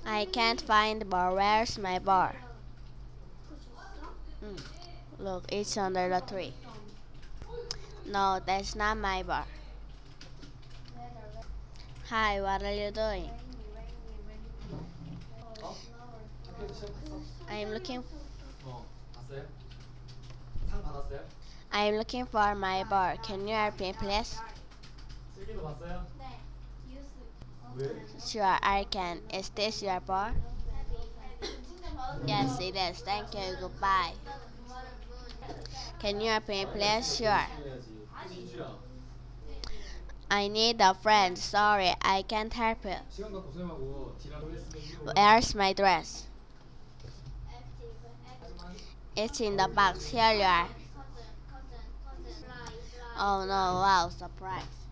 I can't find the bar. Where's my bar? Hmm. Look, it's under the tree. No, that's not my bar. Hi, what are you doing? 어? 학교에서 시험 봤어? I'm looking 봤어요? 상 받았어요? I'm looking for my bar. Can you help me, please? 슬기도 봤어요? 왜? Sure, I can. Is this your bar? Yes, it is. Thank you. Goodbye. Can you help me, please? Sure. 열심히 해야지. 진주야, I need a friend. Sorry, I can't help you. 시간 갖고 쌤하고 지나고 했으면 이거 올려. Where's my dress? 하지만 It's in the box. Here you are. Oh no, wow, surprise.